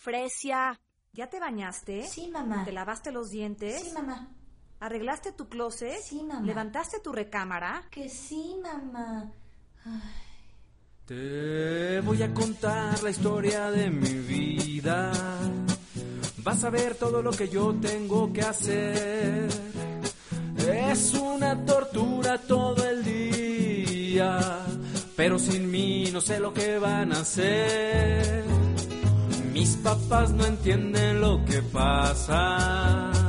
Fresia, ¿ya te bañaste? Sí, mamá. ¿Te lavaste los dientes? Sí, mamá. ¿Arreglaste tu closet? Sí, mamá. ¿Levantaste tu recámara? Que sí, mamá. Ay. Te voy a contar la historia de mi vida. Vas a ver todo lo que yo tengo que hacer. Es una tortura todo el día, pero sin mí no sé lo que van a hacer. Mis papás no entienden lo que pasa.